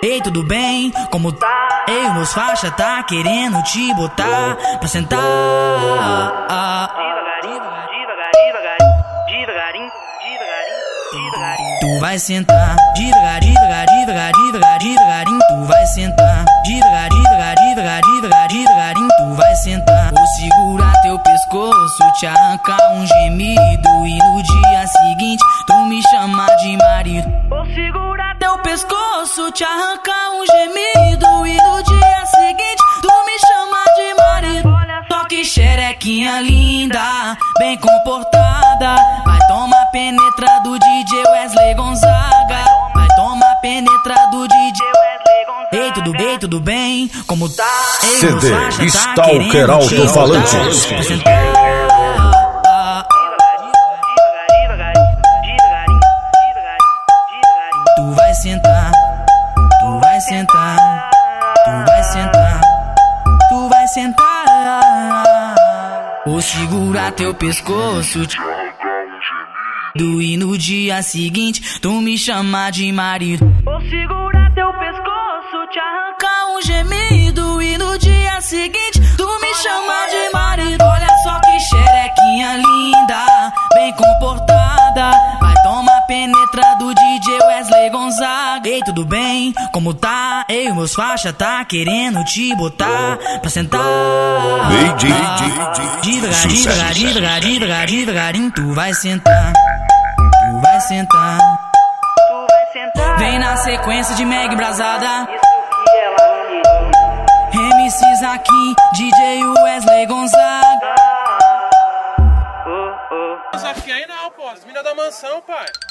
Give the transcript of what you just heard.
Ei, tudo bem? Como tá? Ei, meus faixa tá querendo te botar pra sentar. Devagarinho. Tu vai sentar devagarinho. Tu vai sentar devagarinho. Tu vai sentar. Vou segurar teu pescoço, te arrancar um gemido e no dia seguinte tu me chamar de marido. Vou segurar Teu pescoço, te arrancar um gemido e no dia seguinte tu me chamar de marido. Só que xerequinha linda, bem comportada, vai tomar penetra do DJ Wesley Gonzaga. Vai tomar penetra do DJ Wesley Gonzaga. Ei, tudo bem? Como tá? Ei, CD tá Stalker Alto-Falantes. Tu vai sentar, tu vai sentar, tu vai sentar, tu vai sentar. Vou segurar teu pescoço, te arrancar um gemido e no dia seguinte tu me chamar de marido. Vou segurar teu pescoço, te Arrancar um gemido e no dia seguinte tu me chamar de marido. Olha só que xerequinha linda, bem comportada, vai tomar penetra do DJ Wesley Gonzaga. Ei, tudo bem? Como tá? Ei, meus faixa tá querendo te botar pra sentar. Devagarinho, tu vai sentar. Tu vai sentar. Tu vai sentar. Vem na sequência de Meg Brasada, Isso que ela pediu. MCs aqui, DJ Wesley Gonzaga. Oh. Desafio aí não, pô. As minas da mansão, pai.